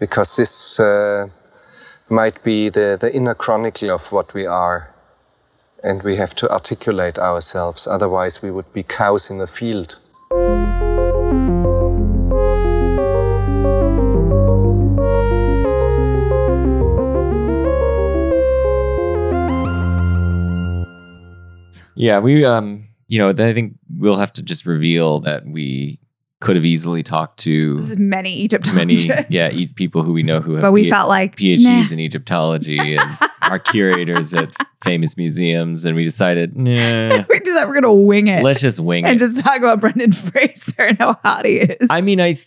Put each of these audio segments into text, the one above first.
because this might be the inner chronicle of what we are, and we have to articulate ourselves, otherwise we would be cows in a field. Yeah, we I think we'll have to just reveal that we could have easily talked to many Egyptologists. People who we know who have but we felt like PhDs in Egyptology and are curators at famous museums, and we decided, nah. we're going to wing it. Let's just wing and it. just talk about Brendan Fraser and how hot he is. I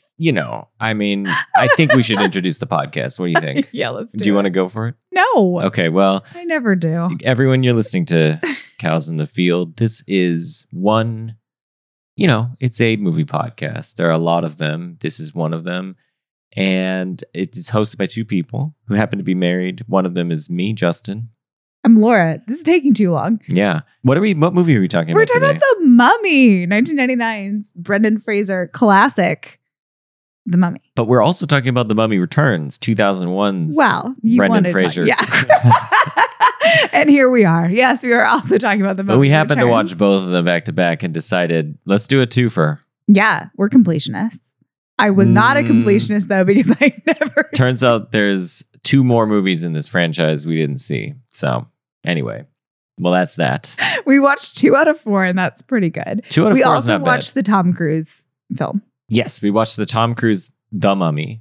think we should introduce the podcast. What do you think? Yeah, let's do it. Do you want to go for it? No. Okay, well. I never do. Everyone, you're listening to Cows in the Field. This is one, it's a movie podcast. There are a lot of them. This is one of them. And it is hosted by two people who happen to be married. One of them is me, Justin. I'm Laura. This is taking too long. Yeah. What movie are we talking about today? We're talking about The Mummy, 1999's Brendan Fraser classic, The Mummy. But we're also talking about The Mummy Returns, 2001's Brendan Fraser. And here we are. Yes, we are also talking about The Mummy But we happened to Returns. watch both of them back to back and decided, let's do a twofer. Yeah, we're completionists. I was not a completionist, though, because I never... Turns out there's 2 more movies in this franchise we didn't see. So, anyway. Well, that's that. We watched 2 out of 4, and that's pretty good. 2 out of 4 is not bad. We also watched the Tom Cruise film. Yes, we watched the Tom Cruise The Mummy.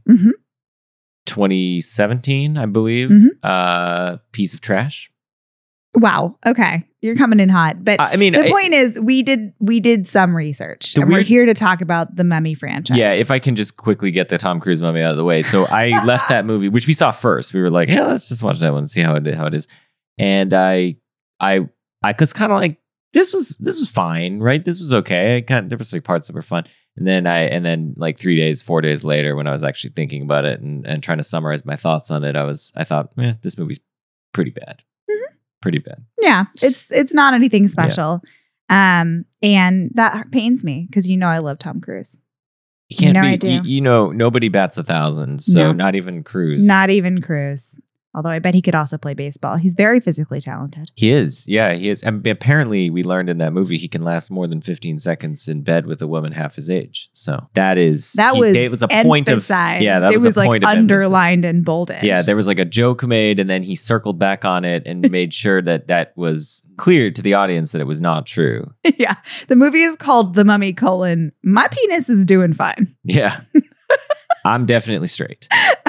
2017, I believe. Piece of trash. Wow. Okay. You're coming in hot. But the point is, we did some research. And we're here to talk about the Mummy franchise. Yeah, if I can just quickly get the Tom Cruise Mummy out of the way. So I left that movie, which we saw first. We were like, yeah, let's just watch that one and see how it is. And I was kind of like, this was fine, right? This was okay. There was like parts that were fun. And then like 4 days later, when I was actually thinking about it and trying to summarize my thoughts on it, I thought, this movie's pretty bad. Pretty bad. Yeah, it's not anything special. Yeah. And that pains me because I love Tom Cruise. I do. Nobody bats 1,000, so not even Cruise. Not even Cruise. Although I bet he could also play baseball. He's very physically talented. He is. Yeah, he is. And apparently, we learned in that movie he can last more than 15 seconds in bed with a woman half his age. So that was a point of that was a point of underlined and bolded. Yeah, there was like a joke made, and then he circled back on it and made sure that was clear to the audience that it was not true. Yeah, the movie is called The Mummy: My penis is doing fine. Yeah, I'm definitely straight.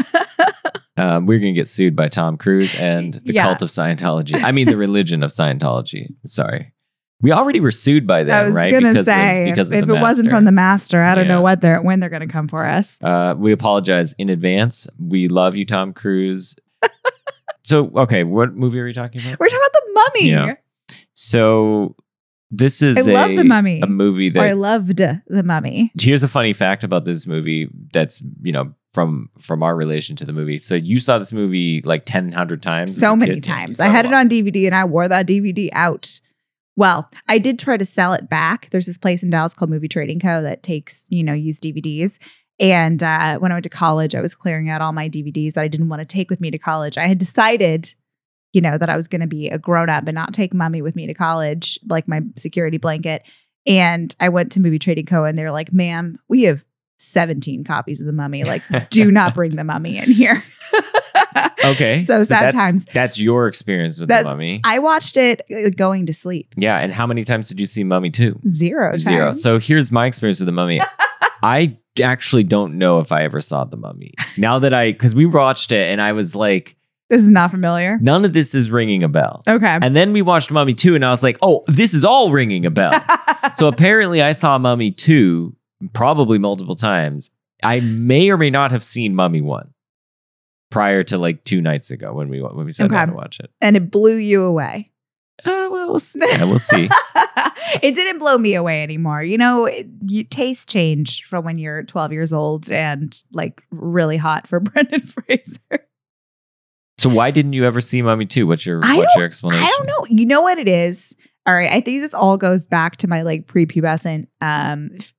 We're going to get sued by Tom Cruise and the cult of Scientology. I mean, the religion of Scientology. Sorry. We already were sued by them, right? I was going to say, if it wasn't from the master, I don't know when they're going to come for us. We apologize in advance. We love you, Tom Cruise. So, okay, what movie are we talking about? We're talking about The Mummy. Yeah. So, this is I love The Mummy. A movie that... I loved The Mummy. Here's a funny fact about this movie that's, from our relation to the movie. So you saw this movie like 100 times? So many times. I had it on DVD and I wore that DVD out. Well, I did try to sell it back. There's this place in Dallas called Movie Trading Co. that takes, used DVDs. And when I went to college, I was clearing out all my DVDs that I didn't want to take with me to college. I had decided, that I was going to be a grown-up and not take Mummy with me to college, like my security blanket. And I went to Movie Trading Co. and they're like, ma'am, we have 17 copies of The Mummy. Like, do not bring The Mummy in here. Okay. So sad times. That's your experience with The Mummy. I watched it going to sleep. Yeah. And how many times did you see Mummy 2? 0 times. 0. So here's my experience with The Mummy. I actually don't know if I ever saw The Mummy. Now that because we watched it and I was like, this is not familiar. None of this is ringing a bell. Okay. And then we watched Mummy 2 and I was like, oh, this is all ringing a bell. So apparently I saw Mummy 2 probably multiple times. I may or may not have seen Mummy 1 prior to like 2 nights ago when we sat down to watch it. And it blew you away. Well, we'll see. It didn't blow me away anymore. Taste change from when you're 12 years old and like really hot for Brendan Fraser. So why didn't you ever see Mummy 2? What's your explanation? I don't know. You know what it is? All right. I think this all goes back to my like prepubescent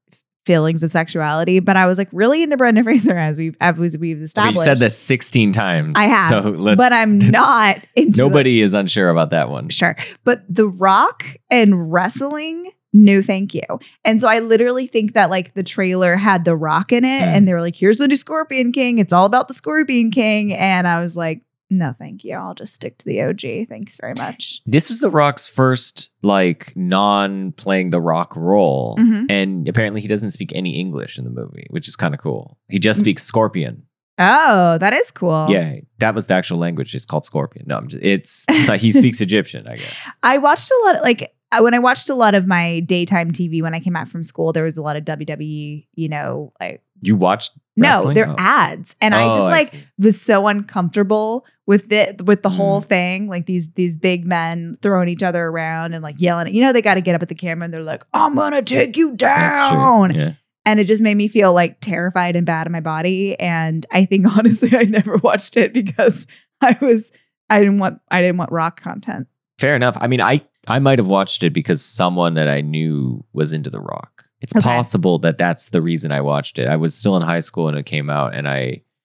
feelings of sexuality, but I was like really into Brendan Fraser as we've established. Okay, you said that 16 times. I have, so but I'm not into Nobody is unsure about that one. Sure. But The Rock and wrestling, no thank you. And so I literally think that like the trailer had The Rock in it and they were like, here's the new Scorpion King. It's all about the Scorpion King. And I was like, no, thank you. I'll just stick to the OG. Thanks very much. This was The Rock's first like non-playing The Rock role. And apparently he doesn't speak any English in the movie, which is kind of cool. He just speaks Scorpion. Oh, that is cool. Yeah, that was the actual language. It's called Scorpion. No, it's like he speaks Egyptian, I guess. I watched a lot of, like, when I watched a lot of my daytime TV when I came back from school, there was a lot of WWE, you know, like. You watched No, wrestling? they're ads. And I just like was so uncomfortable with the whole thing. Like these big men throwing each other around and like yelling. You know, they got to get up at the camera and they're like, I'm going to take you down. That's true. Yeah. And it just made me feel like terrified and bad in my body. And I think honestly, I never watched it because I didn't want Rock content. Fair enough. I mean, I might have watched it because someone that I knew was into The Rock. It's possible that that's the reason I watched it. I was still in high school when it came out, and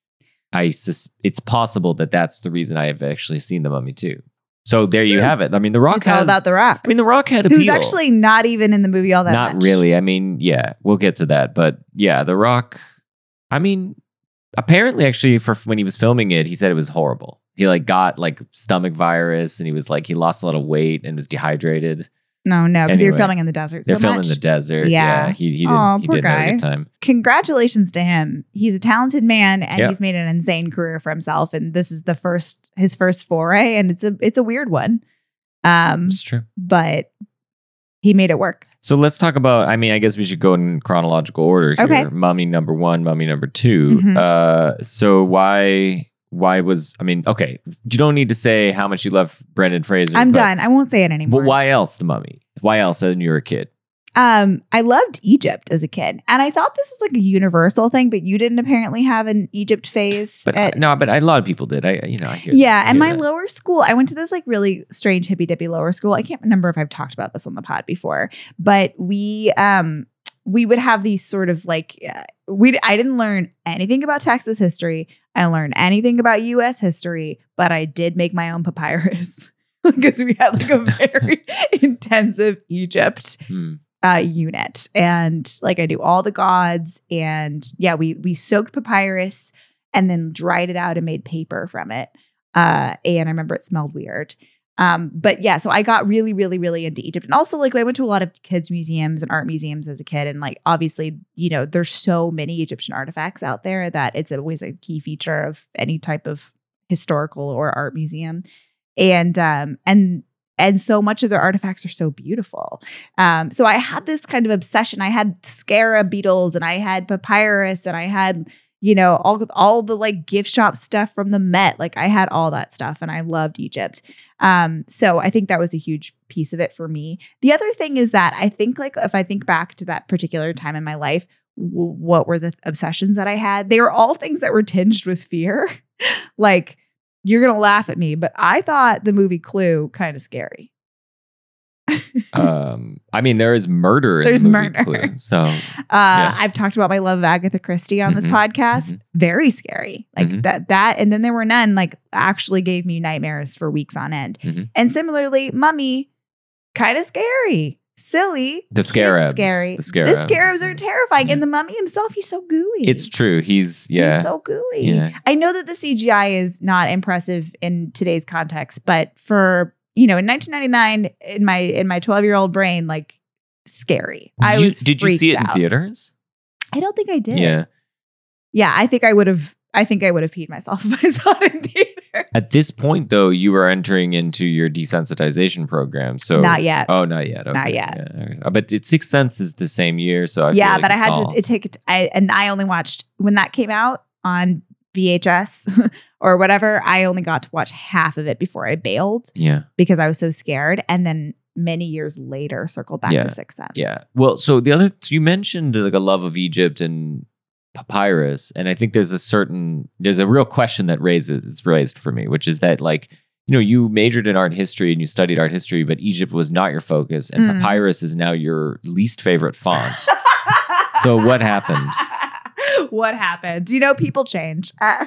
it's possible that that's the reason I have actually seen The Mummy too. So there you have it. I mean, The Rock it's all about The Rock. I mean, The Rock had appeal. Who's actually not even in the movie all that much. Not really. I mean, yeah, we'll get to that. But yeah, The Rock, I mean, apparently actually for when he was filming it, he said it was horrible. He like got like stomach virus and he was like, he lost a lot of weight and was dehydrated. No, because Anyway, they were filming in the desert. They're filming in the desert. Yeah. He didn't poor have guy. a good time. Congratulations to him. He's a talented man and he's made an insane career for himself. And this is his first foray, and it's a weird one. It's true. But he made it work. So let's talk about, I mean, I guess we should go in chronological order here. Okay. Mummy number 1, Mummy number 2. So why was, I mean, okay, you don't need to say how much you love Brendan Fraser. I'm done. I won't say it anymore. But why else The Mummy? Why else when you were a kid? I loved Egypt as a kid. And I thought this was like a universal thing, but you didn't apparently have an Egypt phase. But but a lot of people did. I hear Yeah, that. and my lower school, I went to this like really strange hippy dippy lower school. I can't remember if I've talked about this on the pod before, but we would have these sort of like I didn't learn anything about Texas history. I didn't learn anything about U.S. history, but I did make my own papyrus because we had like a very intensive Egypt unit, and like I knew all the gods, and yeah, we soaked papyrus and then dried it out and made paper from it. And I remember it smelled weird. But yeah, so I got really, really, really into Egypt. And also like I went to a lot of kids museums and art museums as a kid. And like, obviously, you know, there's so many Egyptian artifacts out there that it's always a key feature of any type of historical or art museum. And so much of their artifacts are so beautiful. So I had this kind of obsession. I had scarab beetles and I had papyrus and I had, you know, all the like gift shop stuff from the Met. Like I had all that stuff and I loved Egypt. So I think that was a huge piece of it for me. The other thing is that I think like if I think back to that particular time in my life, what were the obsessions that I had? They were all things that were tinged with fear. Like, you're going to laugh at me, but I thought the movie Clue kind of scary. I mean, there is murder in the movie Clue, so I've talked about my love of Agatha Christie on this podcast. Very scary. Like that and then There Were None like actually gave me nightmares for weeks on end. And similarly, Mummy, kind of scary. Silly. The scarabs. Scary. The scarabs are terrifying. And the Mummy himself, he's so gooey. It's true. He's so gooey. Yeah. I know that the CGI is not impressive in today's context, but for, you know, in 1999, in my 12-year-old brain, like scary. Did you see it in theaters? I don't think I did. Yeah. Yeah, I think I would have peed myself if I saw it in theaters. At this point, though, you were entering into your desensitization program. So not yet. Oh, not yet. Okay. Not yet. Yeah. But Sixth Sense is the same year, so I feel like but I had to take it. I only watched when that came out on VHS or whatever. I only got to watch half of it before I bailed. Yeah, because I was so scared, and then many years later circled back to Sixth Sense. Yeah. Well, so you mentioned like a love of Egypt and papyrus, and I think there's a real question that it's raised for me, which is that like, you know, you majored in art history and you studied art history, but Egypt was not your focus, and papyrus is now your least favorite font. So what happened? What happened? You know, people change. I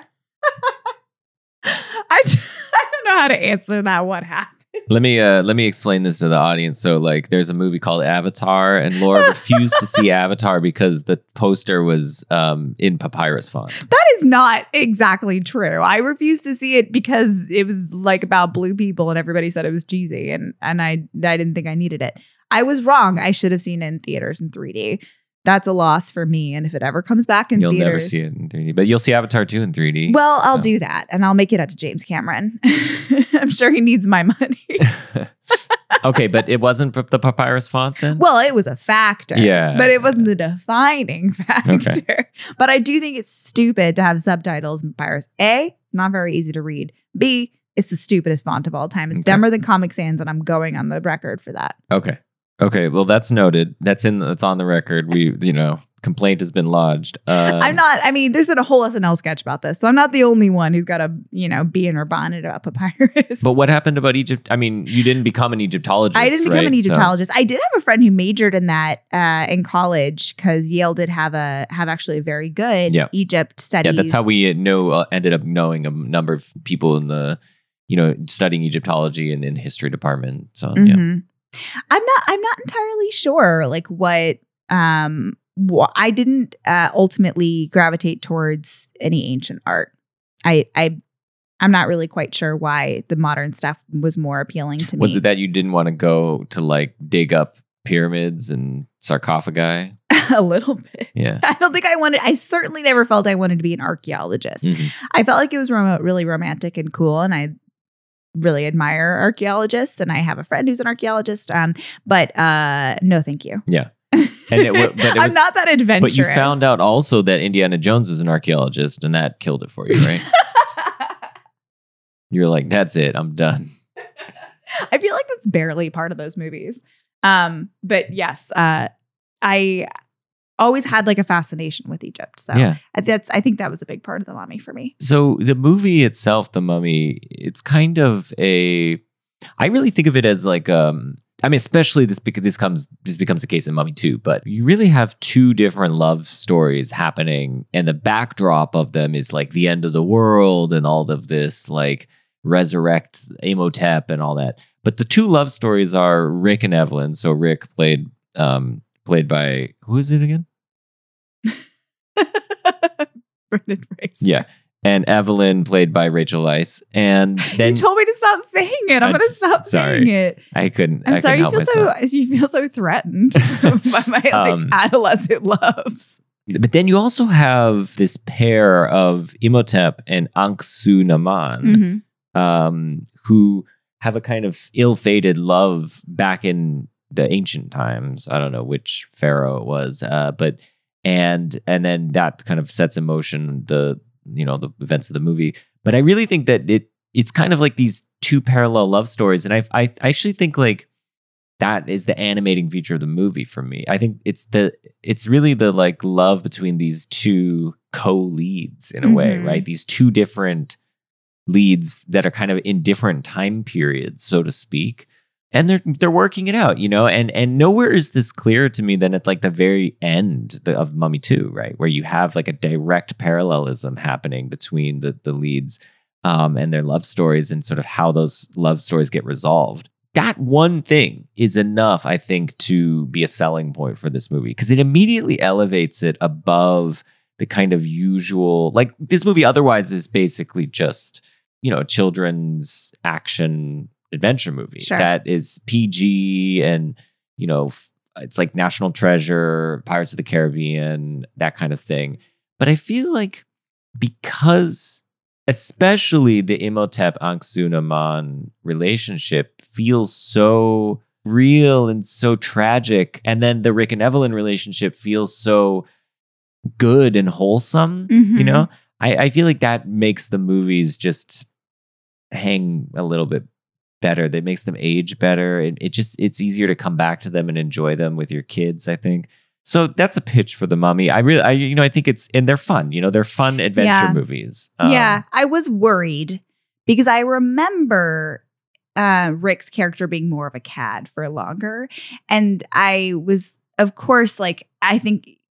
don't know how to answer that. What happened? Let me explain this to the audience. So, like, there's a movie called Avatar, and Laura refused to see Avatar because the poster was in papyrus font. That is not exactly true. I refused to see it because it was like about blue people, and everybody said it was cheesy, and I didn't think I needed it. I was wrong. I should have seen it in theaters in 3D. That's a loss for me. And if it ever comes back in theaters, you'll never see it in 3D, but you'll see Avatar 2 in 3D. Well, I'll do that, and I'll make it up to James Cameron. I'm sure he needs my money. Okay, but it wasn't the papyrus font then? Well, it was a factor. Yeah. But it wasn't the defining factor. Okay. But I do think it's stupid to have subtitles in papyrus. A, it's not very easy to read. B, it's the stupidest font of all time. It's dumber than Comic Sans, and I'm going on the record for that. Okay, well, that's noted. That's on the record. Complaint has been lodged. There's been a whole SNL sketch about this, so I'm not the only one who's got to, be in her bonnet about papyrus. But what happened about Egypt? I mean, you didn't become an Egyptologist. I didn't become an Egyptologist. I did have a friend who majored in that in college because Yale did have actually a very good Egypt studies. Yeah, that's how we ended up knowing a number of people in the, studying Egyptology and in history department. So yeah. I'm not entirely sure like what I didn't ultimately gravitate towards any ancient art. I'm not really quite sure why the modern stuff was more appealing to me. Was it that you didn't want to go to like dig up pyramids and sarcophagi? A little bit. Yeah. I certainly never felt I wanted to be an archaeologist. Mm-hmm. I felt like it was really romantic and cool, and I really admire archaeologists, and I have a friend who's an archaeologist. But no, thank you. Yeah. I'm not that adventurous. But you found out also that Indiana Jones was an archaeologist, and that killed it for you, right? You're like, that's it. I'm done. I feel like that's barely part of those movies. But yes, I always had like a fascination with Egypt. So yeah. I think that was a big part of The Mummy for me. So the movie itself, The Mummy, it's kind of I really think of it as like, especially this becomes the case in Mummy 2, but you really have two different love stories happening, and the backdrop of them is like the end of the world and all of this like resurrect Imhotep and all that. But the two love stories are Rick and Evelyn. So Rick played by, who is it again? Brendan Fraser. Yeah. And Evelyn played by Rachel Weisz. And then you told me to stop saying it. I'm going to stop saying it. I couldn't. I'm sorry. You feel so threatened by my adolescent loves. But then you also have this pair of Imhotep and Anck-su-namun, who have a kind of ill-fated love back in the ancient times. I don't know which pharaoh it was, but and then that kind of sets in motion the events of the movie. But I really think that it's kind of like these two parallel love stories, and I actually think like that is the animating feature of the movie for me. I think it's really the like love between these two co-leads in a way, right? These two different leads that are kind of in different time periods, so to speak. And they're working it out, and nowhere is this clearer to me than at like the very end of Mummy 2, right? Where you have like a direct parallelism happening between the leads and their love stories and sort of how those love stories get resolved. That one thing is enough, I think, to be a selling point for this movie, because it immediately elevates it above the kind of usual, like this movie otherwise is basically just, children's action adventure movie that is PG and, it's like National Treasure, Pirates of the Caribbean, that kind of thing. But I feel like because especially the Imhotep Anck-su-namun relationship feels so real and so tragic, and then the Rick and Evelyn relationship feels so good and wholesome, I feel like that makes the movies just hang a little bit better. That makes them age better. It's easier to come back to them and enjoy them with your kids, I think. So that's a pitch for The Mummy. I think and they're fun. They're fun adventure movies. I was worried because I remember Rick's character being more of a cad for longer. And I was, of course, like, I think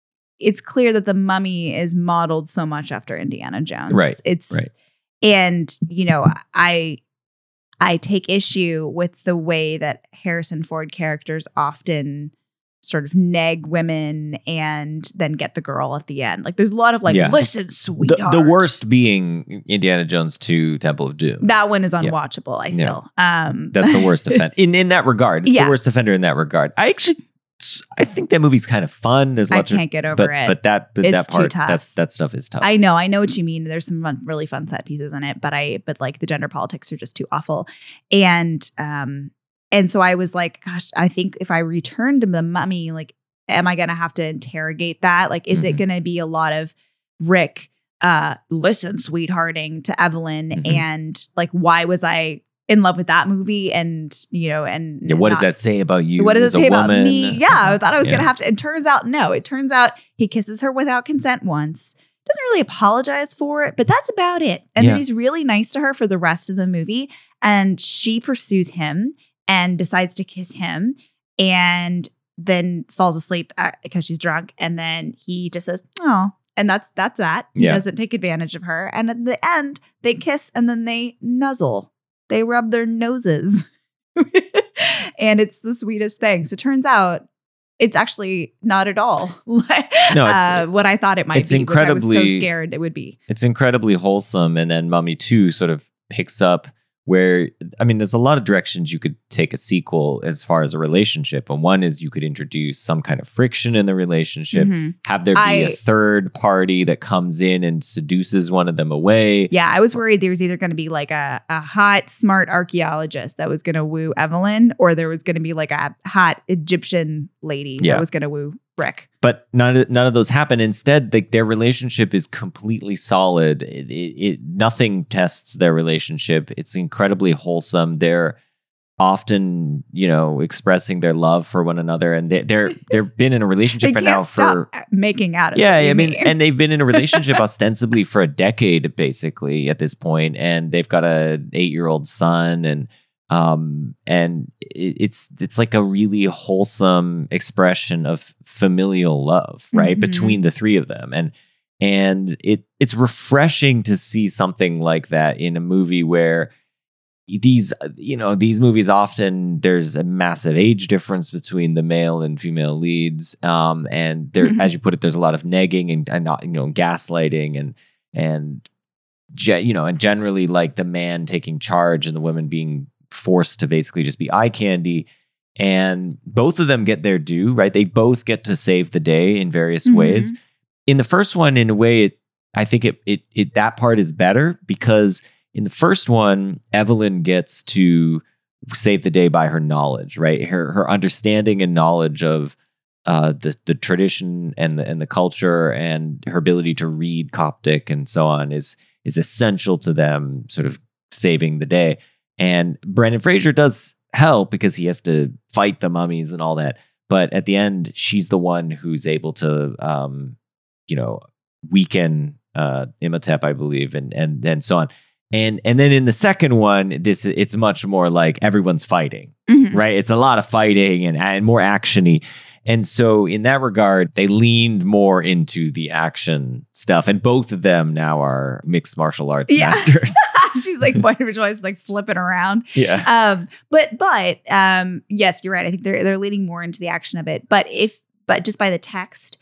it's clear that the Mummy is modeled so much after Indiana Jones. Right. Right. And, you know, I take issue with the way that Harrison Ford characters often sort of nag women and then get the girl at the end. Like there's a lot of like, listen, sweetheart. The worst being Indiana Jones 2 Temple of Doom. That one is unwatchable, I feel. That's the worst offender. In that regard. It's the worst offender in that regard. I think that movie's kind of fun. There's lots I can't get over it. But that part, too tough. that stuff is tough. I know what you mean. There's some really fun set pieces in it, but like the gender politics are just too awful. And so I was like, gosh, I think if I return to the Mummy, like, am I gonna have to interrogate that? Like, is it gonna be a lot of Rick, listen, sweethearting to Evelyn, and like, why was I in love with that movie? And you know, and what does that say about you? What does it say about me? Yeah, I thought I was gonna have to. It turns out, no. It turns out he kisses her without consent once. Doesn't really apologize for it, but that's about it. And then he's really nice to her for the rest of the movie, and she pursues him and decides to kiss him, and then falls asleep because she's drunk, and then he just says, "Oh," and that's that. He doesn't take advantage of her, and at the end they kiss, and then they nuzzle. They rub their noses. And it's the sweetest thing. So it turns out it's actually not at all what I thought it might be, which I was so scared it would be. It's incredibly wholesome. And then Mummy 2 sort of picks up where, I mean, there's a lot of directions you could take a sequel as far as a relationship. And one is you could introduce some kind of friction in the relationship, have there be a third party that comes in and seduces one of them away. Yeah, I was worried there was either going to be like a hot, smart archaeologist that was going to woo Evelyn, or there was going to be like a hot Egyptian lady that was going to woo Rick. But none of those happen. Instead, like, their relationship is completely solid. Nothing tests their relationship. It's incredibly wholesome. They're often, you know, expressing their love for one another, and they've been in a relationship for making out of it. I mean, and they've been in a relationship ostensibly for a decade, basically, at this point, and they've got an 8-year-old son, and it's like a really wholesome expression of familial love, right, between the three of them, and it's refreshing to see something like that in a movie where these movies often there's a massive age difference between the male and female leads, and there, as you put it, there's a lot of negging and not, gaslighting and generally like the man taking charge and the women being forced to basically just be eye candy, and both of them get their due, right? They both get to save the day in various ways. In the first one, in a way, I think it that part is better, because in the first one, Evelyn gets to save the day by her knowledge, right? Her understanding and knowledge of the tradition and the culture, and her ability to read Coptic and so on is essential to them sort of saving the day. And Brendan Fraser does help because he has to fight the mummies and all that. But at the end, she's the one who's able to, weaken Imhotep, I believe, and so on. And then in the second one, it's much more like everyone's fighting, right? It's a lot of fighting and more action-y. And so in that regard, they leaned more into the action stuff. And both of them now are mixed martial arts masters. She's like point of choice, like flipping around. Yeah. But yes, you're right. I think they're leaning more into the action of it. But just by the text,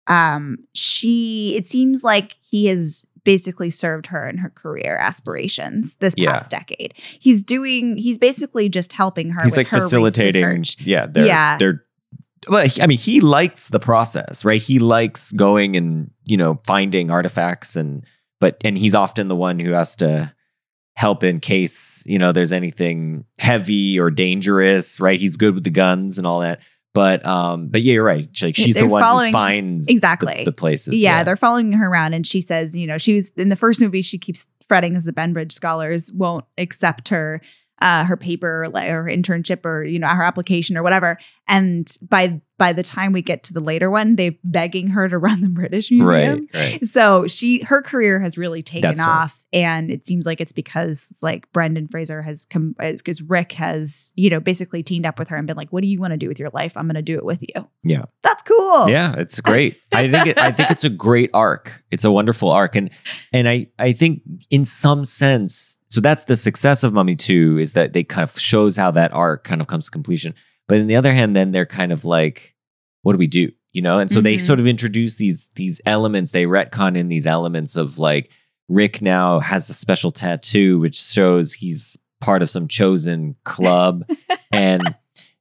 it seems like he has basically served her in her career aspirations this past decade. He's basically just helping her. He's with like her facilitating. research. They're well, I mean, he likes the process, right? He likes going and, finding artifacts, and he's often the one who has to help in case, there's anything heavy or dangerous, right? He's good with the guns and all that. But yeah, you're right. Like, she's the one who finds the places. Yeah, they're following her around, and she says, she was in the first movie, she keeps fretting as the Benbridge scholars won't accept her her paper or her internship or, her application or whatever. And by the time we get to the later one, they're begging her to run the British Museum. Right. So her career has really taken That's off. Right. And it seems like it's because like Brendan Fraser has come, because Rick has, basically teamed up with her and been like, what do you want to do with your life? I'm going to do it with you. Yeah. That's cool. Yeah, it's great. I think it's a great arc. It's a wonderful arc. And I think in some sense, so that's the success of Mummy 2 is that they kind of shows how that arc kind of comes to completion. But on the other hand, then they're kind of like, what do we do? And so they sort of introduce these elements, they retcon in these elements of like, Rick now has a special tattoo, which shows he's part of some chosen club. and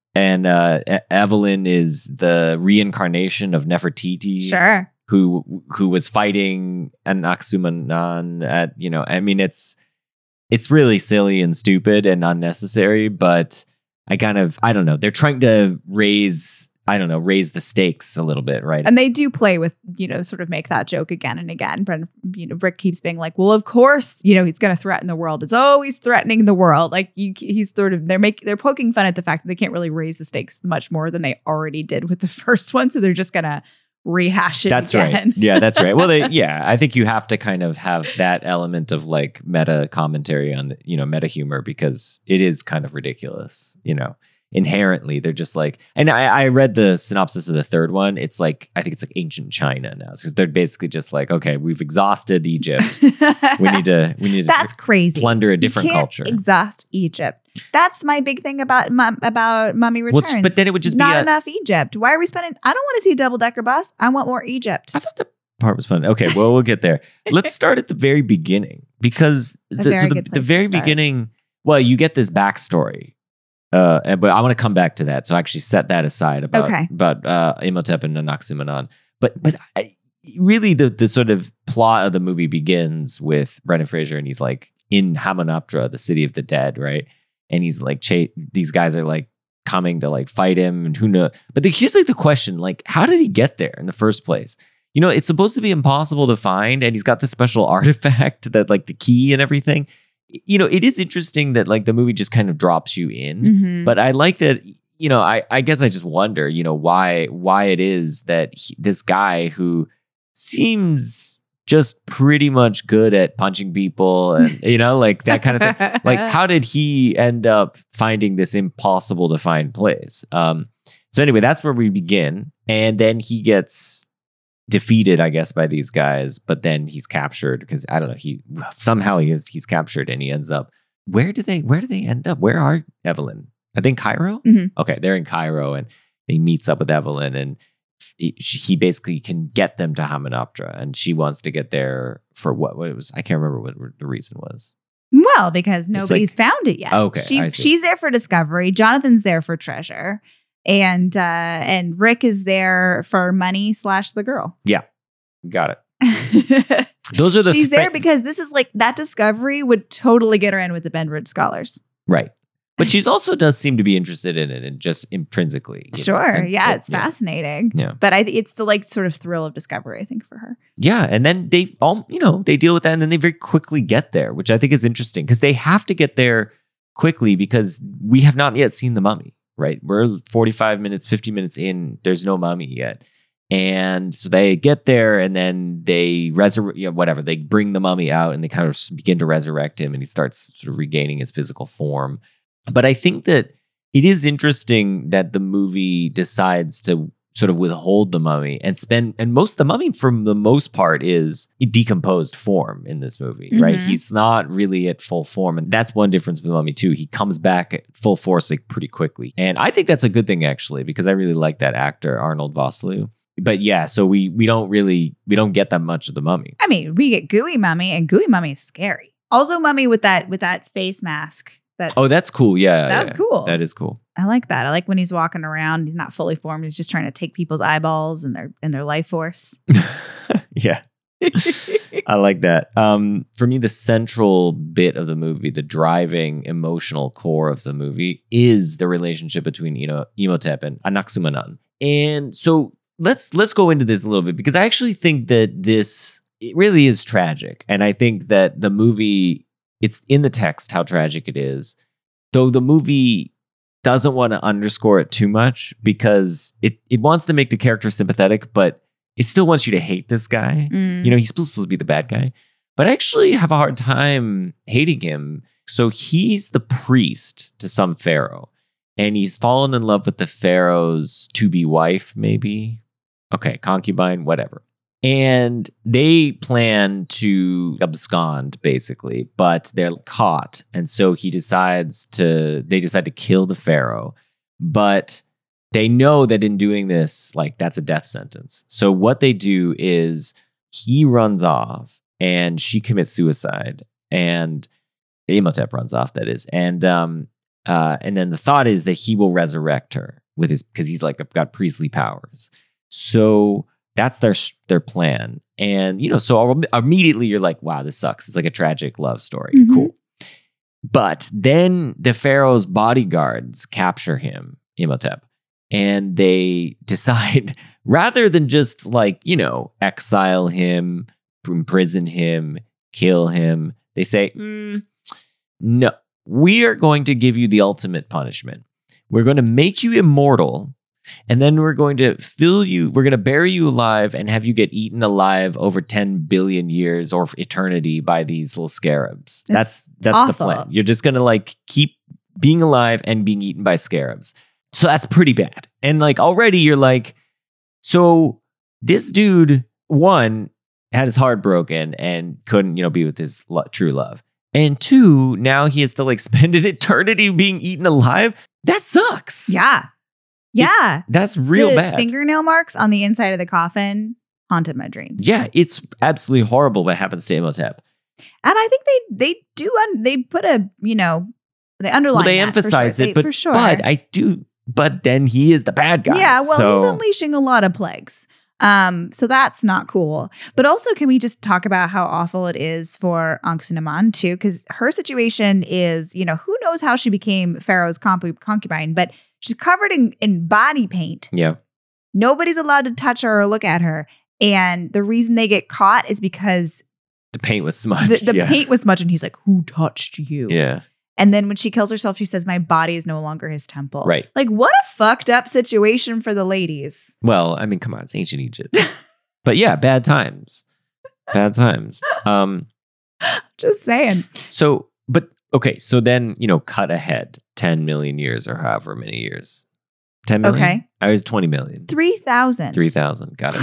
Evelyn is the reincarnation of Nefertiti. Sure. Who was fighting Anaxumanon at, it's really silly and stupid and unnecessary, but I don't know. They're trying to raise the stakes a little bit, right? And they do play with, sort of make that joke again and again. But, Rick keeps being like, well, of course, he's going to threaten the world. It's always threatening the world. Like he's sort of, they're poking fun at the fact that they can't really raise the stakes much more than they already did with the first one. So they're just going to rehash it That's again. Right. Yeah, that's right. Well, I think you have to kind of have that element of like meta commentary on, meta humor because it is kind of ridiculous, Inherently, they're just like, and I read the synopsis of the third one. It's like, I think it's like ancient China now because they're basically just like, okay, we've exhausted Egypt. we need to That's crazy. Plunder a different culture. Exhaust Egypt. That's my big thing about Mummy Returns. Well, but then it would just not be enough Egypt. Why are we spending? I don't want to see a double-decker bus. I want more Egypt. I thought the part was fun. Okay, well, we'll get there. Let's start at the very beginning because the very beginning. Well, you get this backstory. But I want to come back to that. So I actually set that aside about Imhotep and Anaxumanon. But really the sort of plot of the movie begins with Brendan Fraser and he's like in Hamunaptra, the city of the dead, right? And he's like, these guys are like coming to like fight him and who knows. But here's like the question, like, how did he get there in the first place? It's supposed to be impossible to find and he's got this special artifact that like the key and everything. It is interesting that like the movie just kind of drops you in, but I like that, I guess I just wonder, why it is that this guy who seems just pretty much good at punching people and, like that kind of thing. Like, how did he end up finding this impossible to find place? So anyway, that's where we begin. And then he gets defeated, I guess, by these guys, but then he's captured because I don't know. He's captured and he ends up. Where do they end up? Where are Evelyn? Are they in Cairo? Mm-hmm. Okay, they're in Cairo and he meets up with Evelyn and he basically can get them to Hamunaptra and she wants to get there for what it was. I can't remember what the reason was. Well, because nobody's found it yet. Okay, she's there for discovery. Jonathan's there for treasure. And Rick is there for money / the girl. Yeah, got it. Those are the. She's there because this is like that discovery would totally get her in with the Benbridge Scholars, right? But she's also does seem to be interested in it and just intrinsically. Sure, it's fascinating. Yeah, but it's the like sort of thrill of discovery, I think, for her. Yeah, and then they all they deal with that, and then they very quickly get there, which I think is interesting because they have to get there quickly because we have not yet seen the mummy. Right, we're 45 minutes, 50 minutes in. There's no mummy yet, and so they get there, and then they resurrect. Whatever. They bring the mummy out, and they kind of begin to resurrect him, and he starts sort of regaining his physical form. But I think that it is interesting that the movie decides to sort of withhold the mummy and most of the mummy, for the most part, is a decomposed form in this movie, right? He's not really at full form. And that's one difference with Mummy 2. He comes back at full force like pretty quickly. And I think that's a good thing, actually, because I really like that actor, Arnold Vosloo. But yeah, so we don't get that much of the mummy. I mean, we get Gooey Mummy, and Gooey Mummy is scary. Also Mummy with that face mask. That's cool. Yeah. That's cool. That is cool. I like that. I like when he's walking around, he's not fully formed. He's just trying to take people's eyeballs and their life force. Yeah. I like that. For me, the central bit of the movie, the driving emotional core of the movie, is the relationship between Imhotep and Anaxumanon. And so let's go into this a little bit because I actually think that it really is tragic. And I think that the movie, it's in the text how tragic it is. though the movie doesn't want to underscore it too much because it wants to make the character sympathetic, but it still wants you to hate this guy. Mm. You know, he's supposed to be the bad guy. But I actually have a hard time hating him. So he's the priest to some pharaoh. And he's fallen in love with the pharaoh's to-be wife, maybe. Okay, concubine, whatever. And they plan to abscond, basically, but they're caught. And so they decide to kill the pharaoh. But they know that in doing this, like, that's a death sentence. So what they do is he runs off and she commits suicide. And Imhotep runs off, that is. And then the thought is that he will resurrect her because he's like got priestly powers. So that's their plan. And, you know, so immediately you're like, wow, this sucks. It's like a tragic love story. Mhm. Cool. But then the pharaoh's bodyguards capture him, Imhotep, and they decide rather than just like, you know, exile him, imprison him, kill him, they say, no, we are going to give you the ultimate punishment. We're going to make you immortal. And then we're going to bury you alive and have you get eaten alive over 10 billion years or eternity by these little scarabs. That's the awful. plan. You're just going to like keep being alive and being eaten by scarabs. So that's pretty bad. And like already you're like, so this dude, one, had his heart broken and couldn't, you know, be with his true love. And two, now he has to like spend an eternity being eaten alive. That sucks. Yeah. Yeah. That's real The bad. fingernail marks on the inside of the coffin haunted my dreams. Yeah, it's absolutely horrible what happens to Imhotep. And I think they put a, you know, they underline Well, they that emphasize for sure. it, but for sure. but then he is the bad guy. Yeah, well, so. he's unleashing a lot of plagues. So that's not cool. But also, can we just talk about how awful it is for Anck-su-namun too? Because her situation is, you know, who knows how she became Pharaoh's concubine, but she's covered in body paint. Yeah. Nobody's allowed to touch her or look at her. And the reason they get caught is because The paint was smudged. the paint was smudged, and he's like, "Who touched you?" Yeah. And then when she kills herself, she says, "My body is no longer his temple." Right. Like, what a fucked up situation for the ladies. Well, I mean, come on, it's ancient Egypt. But yeah, bad times. Bad times. Just saying. So, but okay, so then, you know, cut ahead 10 million years or however many years. 10 million? Okay. I was 20 million. 3,000. 3,000. Got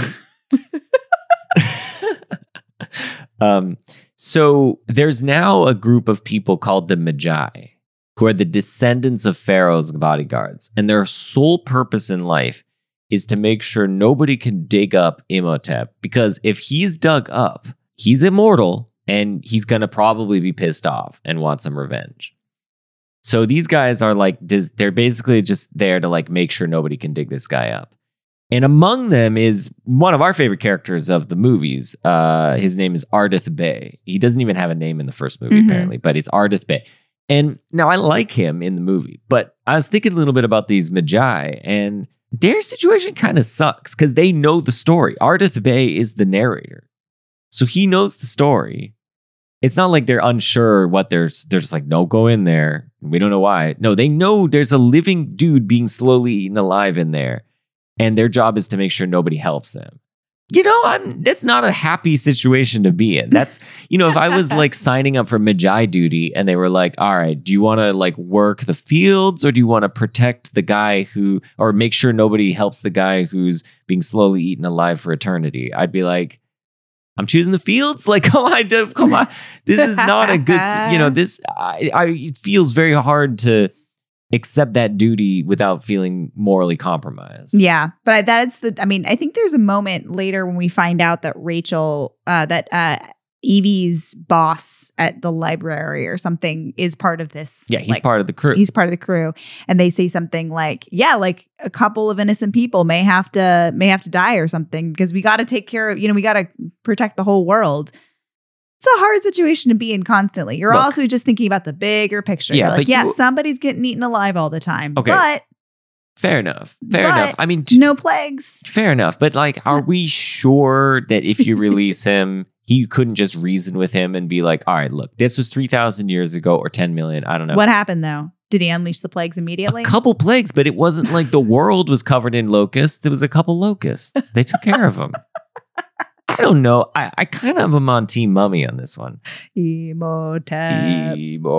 it. So there's now a group of people called the Magi, who are the descendants of Pharaoh's bodyguards. And their sole purpose in life is to make sure nobody can dig up Imhotep. Because if he's dug up, he's immortal and he's going to probably be pissed off and want some revenge. So these guys are like, they're basically just there to like make sure nobody can dig this guy up. And among them is one of our favorite characters of the movies. His name is Ardith Bey. He doesn't even have a name in the first movie, apparently, but it's Ardith Bey. And now I like him in the movie, but I was thinking a little bit about these Magi, and their situation kind of sucks because they know the story. Ardith Bey is the narrator. So he knows the story. It's not like they're unsure what they're just like, no, go in there. We don't know why. No, they know there's a living dude being slowly eaten alive in there. And their job is to make sure nobody helps them. You know, that's not a happy situation to be in. That's, you know, if I was like signing up for Magi duty and they were like, all right, do you want to like work the fields or do you want to protect the guy or make sure nobody helps the guy who's being slowly eaten alive for eternity? I'd be like, I'm choosing the fields. Like, come on. This is not a good, you know, it feels very hard to accept that duty without feeling morally compromised. Yeah. But I think there's a moment later when we find out that Rachel, Evie's boss at the library or something is part of this. Yeah, he's part of the crew. He's part of the crew. And they say something like, yeah, like a couple of innocent people may have to die or something because we got to take care of, you know, we got to protect the whole world. It's a hard situation to be in constantly. You're also just thinking about the bigger picture. Yeah, You're like, somebody's getting eaten alive all the time. Okay. But fair enough. I mean, no plagues. Fair enough. But like, are we sure that if you release him, you couldn't just reason with him and be like, all right, look, this was 3,000 years ago or 10 million. I don't know. What happened though? Did he unleash the plagues immediately? A couple plagues, but it wasn't like the world was covered in locusts. There was a couple locusts. They took care of them. I don't know. I kind of am on Team Mummy on this one. Emotep.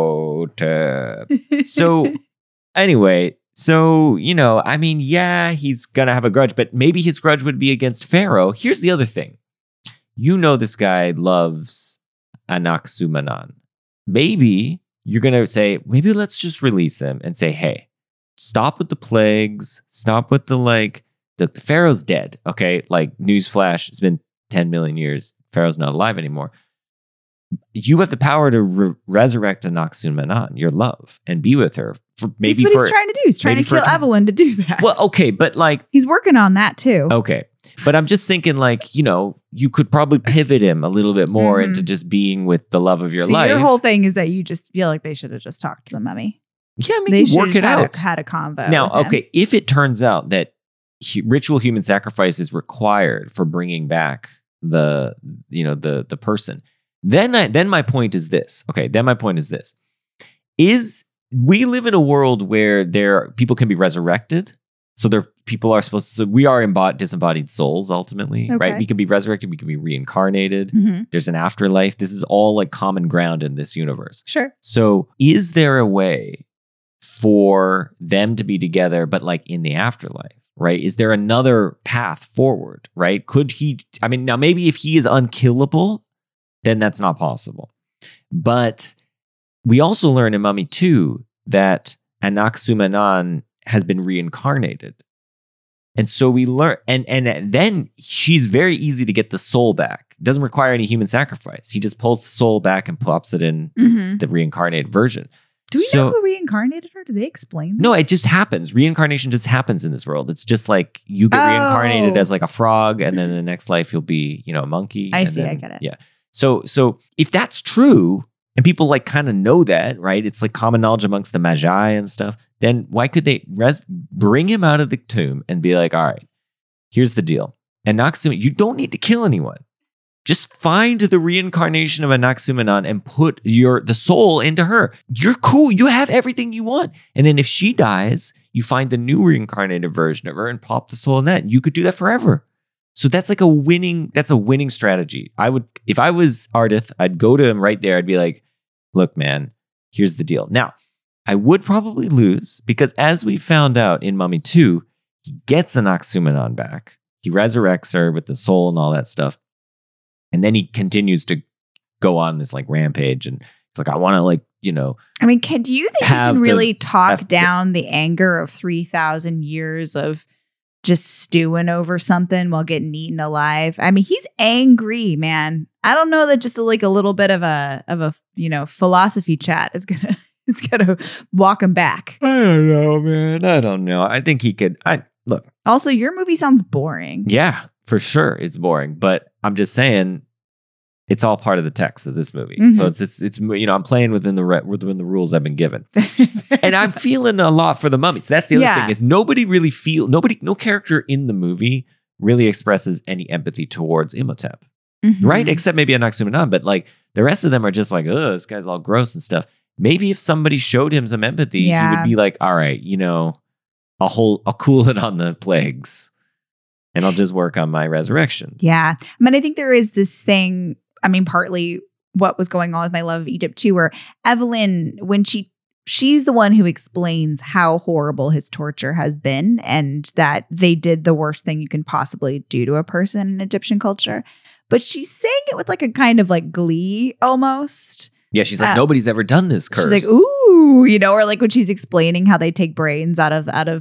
So anyway, so, I mean, yeah, he's going to have a grudge, but maybe his grudge would be against Pharaoh. Here's the other thing. This guy loves Anaxumanon. Maybe you're going to say, maybe let's just release him and say, hey, stop with the plagues. Stop with the Pharaoh's dead. Okay. Like, newsflash, it's been 10 million years. Pharaoh's not alive anymore. You have the power to resurrect Anaxumanon, your love, and be with her. That's what he's trying to do. He's trying to kill Evelyn to do that. Well, okay, but he's working on that too. Okay. But I'm just thinking you could probably pivot him a little bit more into just being with the love of your life. Your whole thing is that you just feel like they should have just talked to the mummy. Yeah, maybe they work it out. Had a convo. Now, okay, if it turns out that ritual human sacrifice is required for bringing back the person, then my point is this. Okay, then my point is this. We live in a world where people can be resurrected. So people are supposed to, so we are disembodied souls ultimately, right? We can be resurrected, we can be reincarnated. Mm-hmm. There's an afterlife. This is all like common ground in this universe. Sure. So is there a way for them to be together, but like in the afterlife, right? Is there another path forward, right? Now maybe if he is unkillable, then that's not possible. But we also learn in Mummy 2 that Anaxumanon has been reincarnated. And so we learn, and then she's very easy to get the soul back. It doesn't require any human sacrifice. He just pulls the soul back and pops it in the reincarnated version. Do we know who reincarnated her? Do they explain that? No, it just happens. Reincarnation just happens in this world. It's just like you get reincarnated as like a frog, and then in the next life you'll be, a monkey. I get it. Yeah. So if that's true, and people like kind of know that, right? It's like common knowledge amongst the Magi and stuff. Then why could they bring him out of the tomb and be like, all right, here's the deal. Anaxumanon, you don't need to kill anyone. Just find the reincarnation of Anaxumanon and put the soul into her. You're cool. You have everything you want. And then if she dies, you find the new reincarnated version of her and pop the soul in that. You could do that forever. So that's like a winning strategy. If I was Ardith, I'd go to him right there. I'd be like, look, man, here's the deal. Now, I would probably lose because as we found out in Mummy 2, he gets Anaxumanon back. He resurrects her with the soul and all that stuff. And then he continues to go on this like rampage. And it's like, I want to do you think you can really talk down the anger of 3,000 years of just stewing over something while getting eaten alive? I mean, he's angry, man. I don't know that just like a little bit of a philosophy chat is gonna walk him back. I don't know, man. I don't know. I think he could. Look. Also, your movie sounds boring. Yeah, for sure, it's boring. But I'm just saying, it's all part of the text of this movie. Mm-hmm. So it's I'm playing within the rules I've been given, and I'm feeling a lot for the mummy. So that's the other thing is no character in the movie really expresses any empathy towards Imhotep, right? Except maybe Anaxumanon, but like the rest of them are just like, oh, this guy's all gross and stuff. Maybe if somebody showed him some empathy, he would be like, all right, I'll cool it on the plagues and I'll just work on my resurrection. Yeah. I think there is this thing, partly what was going on with My Love of Egypt too, where Evelyn, when she's the one who explains how horrible his torture has been and that they did the worst thing you can possibly do to a person in Egyptian culture. But she's saying it with like a kind of like glee almost. Yeah, she's like, nobody's ever done this curse. She's like, ooh, or like when she's explaining how they take brains out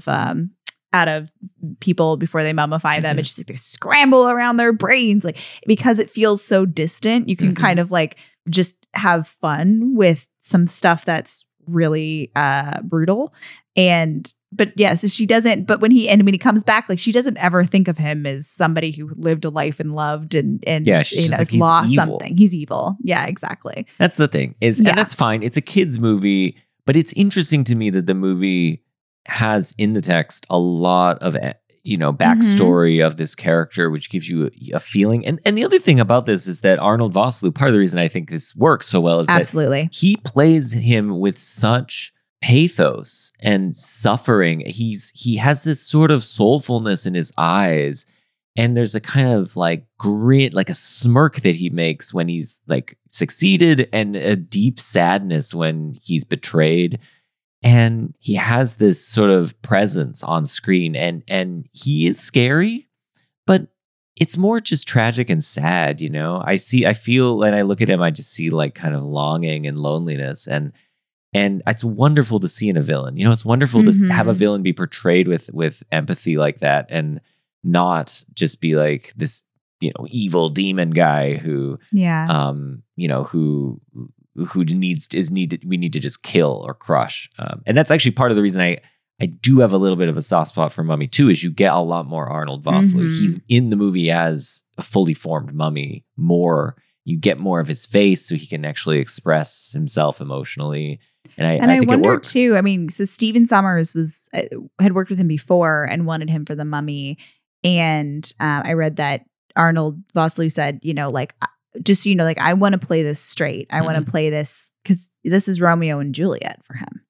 of people before they mummify them, and she's like, they scramble around their brains, like because it feels so distant. You can kind of like just have fun with some stuff that's really brutal, but so she doesn't. But when he comes back, like she doesn't ever think of him as somebody who lived a life and loved and has lost something. He's evil. Yeah, exactly. That's the thing and that's fine. It's a kid's movie, but it's interesting to me that the movie has in the text a lot of backstory of this character, which gives you a feeling. And the other thing about this is that Arnold Vosloo, part of the reason I think this works so well is absolutely that he plays him with such pathos and suffering. He has this sort of soulfulness in his eyes, and there's a kind of like grit, like a smirk that he makes when he's like succeeded, and a deep sadness when he's betrayed. And he has this sort of presence on screen, and he is scary, but it's more just tragic and sad, you know? I feel when I look at him, I just see like kind of longing and loneliness, and it's wonderful to see in a villain. You know, it's wonderful to have a villain be portrayed with empathy like that, and not just be like this, you know, evil demon guy who, you know, who we need to just kill or crush. And that's actually part of the reason I do have a little bit of a soft spot for Mummy 2, is you get a lot more Arnold Vosloo. He's in the movie as a fully formed mummy more. You get more of his face, so he can actually express himself emotionally. And I think wonder it works too. I mean, so Stephen Sommers had worked with him before and wanted him for the Mummy. And I read that Arnold Vosloo said, you know, like, just so you know, like, I want to play this straight. I want to play this because this is Romeo and Juliet for him.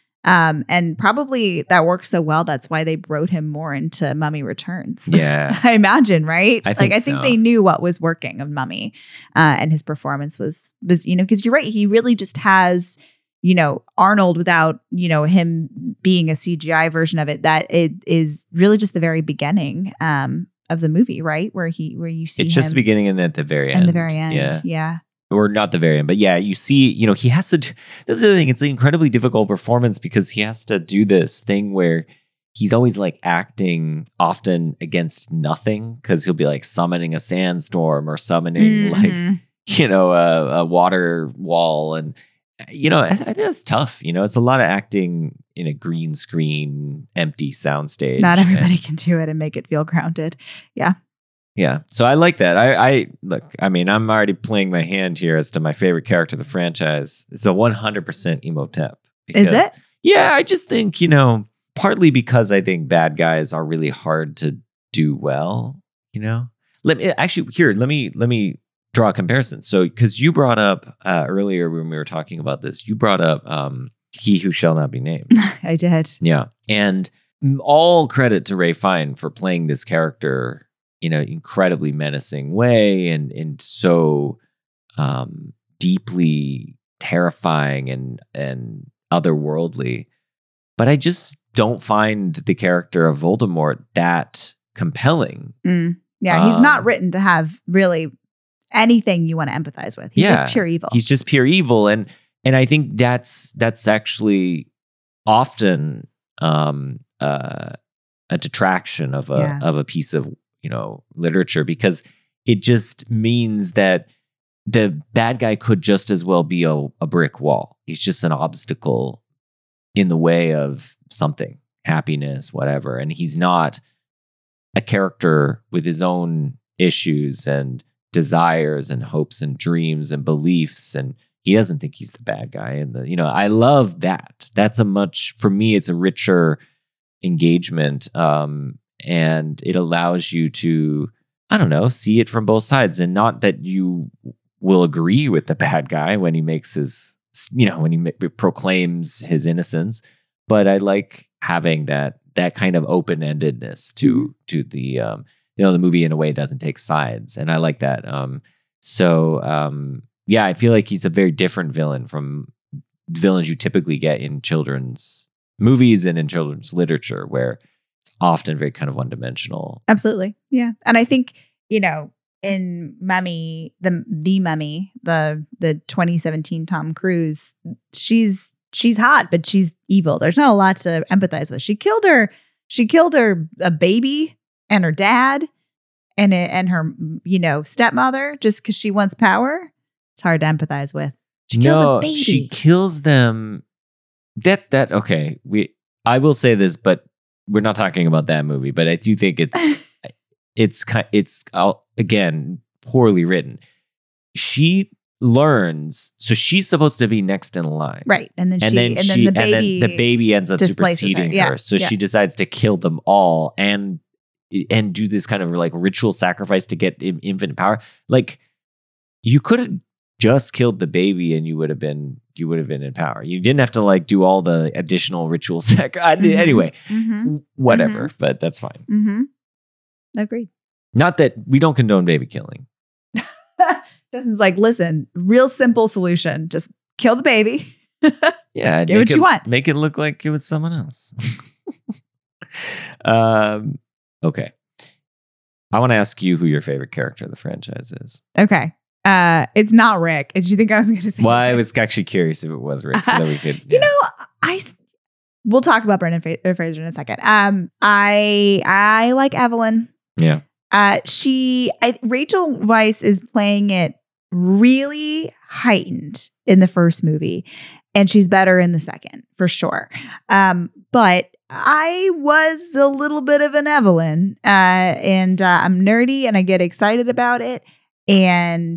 And probably that works so well. That's why they wrote him more into Mummy Returns. Yeah. I imagine, right? I think they knew what was working of Mummy. And his performance was, you know, because you're right. He really just has, you know, Arnold without, you know, him being a CGI version of it. That it is really just the very beginning of the movie, right? Where you see it's just the beginning and at the very end. And the very end. Yeah. Or not the very end, but yeah, you see, you know, he has to, that's the other thing. It's an incredibly difficult performance because he has to do this thing where he's always like acting often against nothing, because he'll be like summoning a sandstorm or summoning like, you know, a water wall. And, you know, I think that's tough. You know, it's a lot of acting in a green screen, empty soundstage. Not everybody can do it and make it feel grounded. Yeah. Yeah. So I like that. I look, I mean, I'm already playing my hand here as to my favorite character of the franchise. It's a 100% Imhotep. Is it? Yeah. I just think, you know, partly because I think bad guys are really hard to do well, you know? Let me draw a comparison. So, because you brought up earlier when we were talking about this, you brought up He Who Shall Not Be Named. I did. Yeah. And all credit to Ralph Fiennes for playing this character in an incredibly menacing way, and so deeply terrifying and otherworldly. But I just don't find the character of Voldemort that compelling. Yeah, he's not written to have really anything you want to empathize with. He's just pure evil. He's just pure evil, and I think that's actually often a detraction of a piece of, you know, literature, because it just means that the bad guy could just as well be a brick wall. He's just an obstacle in the way of something, happiness, whatever. And he's not a character with his own issues and desires and hopes and dreams and beliefs. And he doesn't think he's the bad guy. And you know, I love that. That's for me, it's a richer engagement. And it allows you to, I don't know, see it from both sides. And not that you will agree with the bad guy when he makes his, you know, when he proclaims his innocence. But I like having that kind of open-endedness to the, you know, the movie in a way doesn't take sides. And I like that. Yeah, I feel like he's a very different villain from villains you typically get in children's movies and in children's literature, where often very kind of one-dimensional. Absolutely. Yeah. And I think, you know, in Mummy, the Mummy, the 2017 Tom Cruise, she's hot, but she's evil. There's not a lot to empathize with. She killed a baby and her dad and her, you know, stepmother just because she wants power. It's hard to empathize with. She killed a baby. She kills them. Okay. I will say this, but we're not talking about that movie, but I do think it's again poorly written. She learns, so she's supposed to be next in line, right? And then the baby ends up superseding her. So she decides to kill them all and do this kind of like ritual sacrifice to get infinite power. Like, you could have just killed the baby and you would have been in power. You didn't have to like do all the additional rituals. Anyway, whatever, but that's fine. Agreed. Not that we don't condone baby killing. Justin's like, listen, real simple solution. Just kill the baby. Yeah. Get what you want. Make it look like it was someone else. Okay. I want to ask you who your favorite character of the franchise is. Okay. It's not Rick. Did you think I was going to say Well, Rick? I was actually curious if it was Rick, so that we could. Yeah. You know, we'll talk about Brendan Fraser in a second. I like Evelyn. Yeah. Rachel Weisz is playing it really heightened in the first movie, and she's better in the second for sure. But I was a little bit of an Evelyn, and I'm nerdy and I get excited about it, and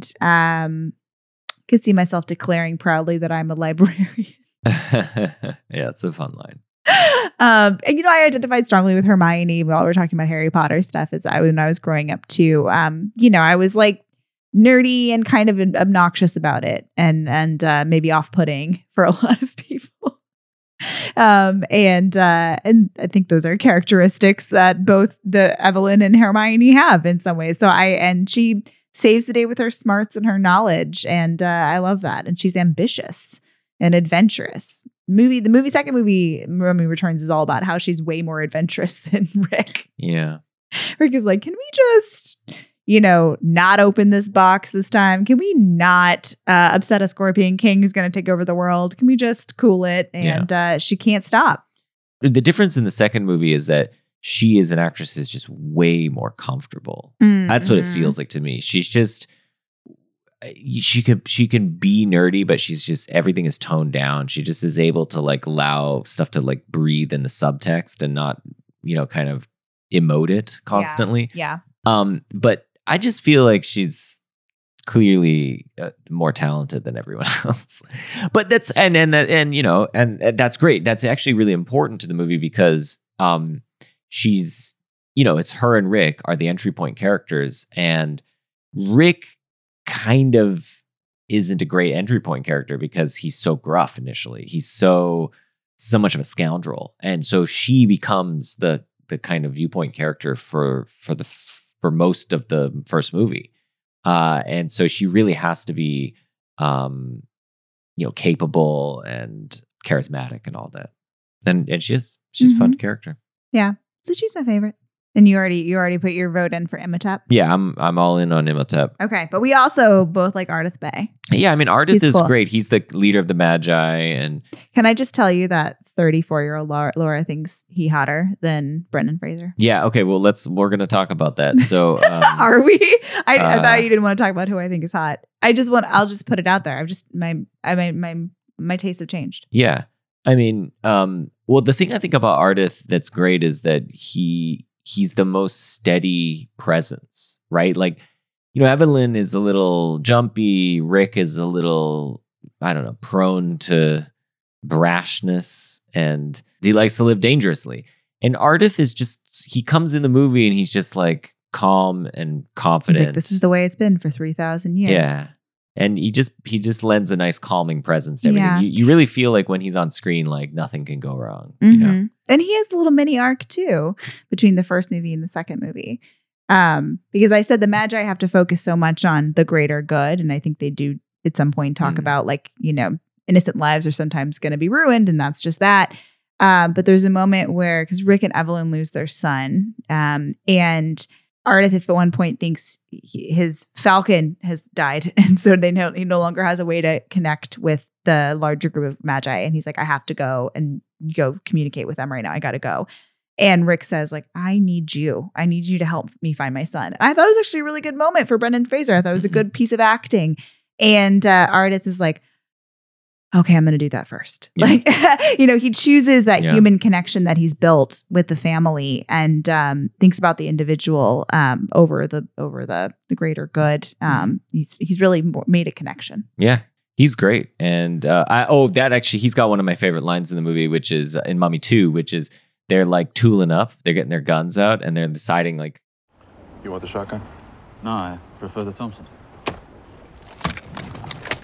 could see myself declaring proudly that I'm a librarian. Yeah, it's a fun line. And I identified strongly with Hermione while we're talking about Harry Potter stuff when I was growing up too. I was like nerdy and kind of obnoxious about it, and maybe off-putting for a lot of people. And I think those are characteristics that both the Evelyn and Hermione have in some ways. And she saves the day with her smarts and her knowledge, and I love that. And she's ambitious and adventurous. The second movie, Mummy Returns, is all about how she's way more adventurous than Rick. Yeah. Rick is like, can we just, not open this box this time? Can we not upset a Scorpion King who's going to take over the world? Can we just cool it? And she can't stop. The difference in the second movie is that she as an actress is just way more comfortable. That's what it feels like to me. She's just... She can be nerdy, but she's just, everything is toned down. She just is able to like allow stuff to like breathe in the subtext and not, kind of emote it constantly. Yeah. But I just feel like she's clearly more talented than everyone else. But that's and that's great. That's actually really important to the movie because she's, it's her and Rick are the entry point characters, and Rick kind of isn't a great entry point character because he's so gruff initially. He's so much of a scoundrel. And so she becomes the kind of viewpoint character for most of the first movie. And so she really has to be capable and charismatic and all that. And she's a fun character. Yeah. So she's my favorite. And you already put your vote in for Imhotep? Yeah, I'm all in on Imhotep. Okay, but we also both like Ardith Bay. Yeah, I mean, Ardith is cool. great. He's the leader of the Magi. And can I just tell you that 34-year-old Laura thinks he hotter than Brendan Fraser? Yeah, okay, well, we're going to talk about that. So Are we? I thought you didn't want to talk about who I think is hot. I'll just put it out there. My tastes have changed. Yeah. I mean, well, the thing I think about Ardith that's great is that he's the most steady presence, right? Like, Evelyn is a little jumpy. Rick is a little, I don't know, prone to brashness, and he likes to live dangerously. And Ardith is just, he comes in the movie and he's just like calm and confident. He's like, this is the way it's been for 3,000 years. Yeah. And he just lends a nice calming presence to everything. Yeah. You really feel like when he's on screen, like nothing can go wrong. And he has a little mini arc too between the first movie and the second movie. Because I said the Magi have to focus so much on the greater good. And I think they do at some point talk about like, innocent lives are sometimes going to be ruined. And that's just that. But there's a moment where, because Rick and Evelyn lose their son, and Ardith at one point thinks his falcon has died. And so he no longer has a way to connect with the larger group of Magi. And he's like, I have to go and go communicate with them right now. I got to go. And Rick says, like, I need you to help me find my son. And I thought it was actually a really good moment for Brendan Fraser. I thought it was a good piece of acting. And Ardith is like, okay, I'm going to do that first. Yeah. Like, he chooses that human connection that he's built with the family, and thinks about the individual over the greater good. He's really made a connection. Yeah, he's great. And he's got one of my favorite lines in the movie, which is in Mummy 2, which is they're like tooling up, they're getting their guns out, and they're deciding like, you want the shotgun? No, I prefer the Thompson.